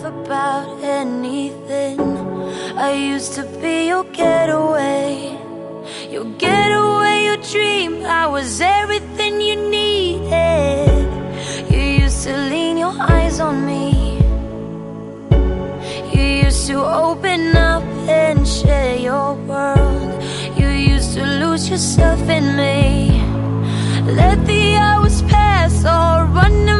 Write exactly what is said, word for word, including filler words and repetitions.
about anything. I used to be your getaway, your getaway, your dream. I was everything you needed. You used to lean your eyes on me. You used to open up and share your world. You used to lose yourself in me. Let the hours pass or run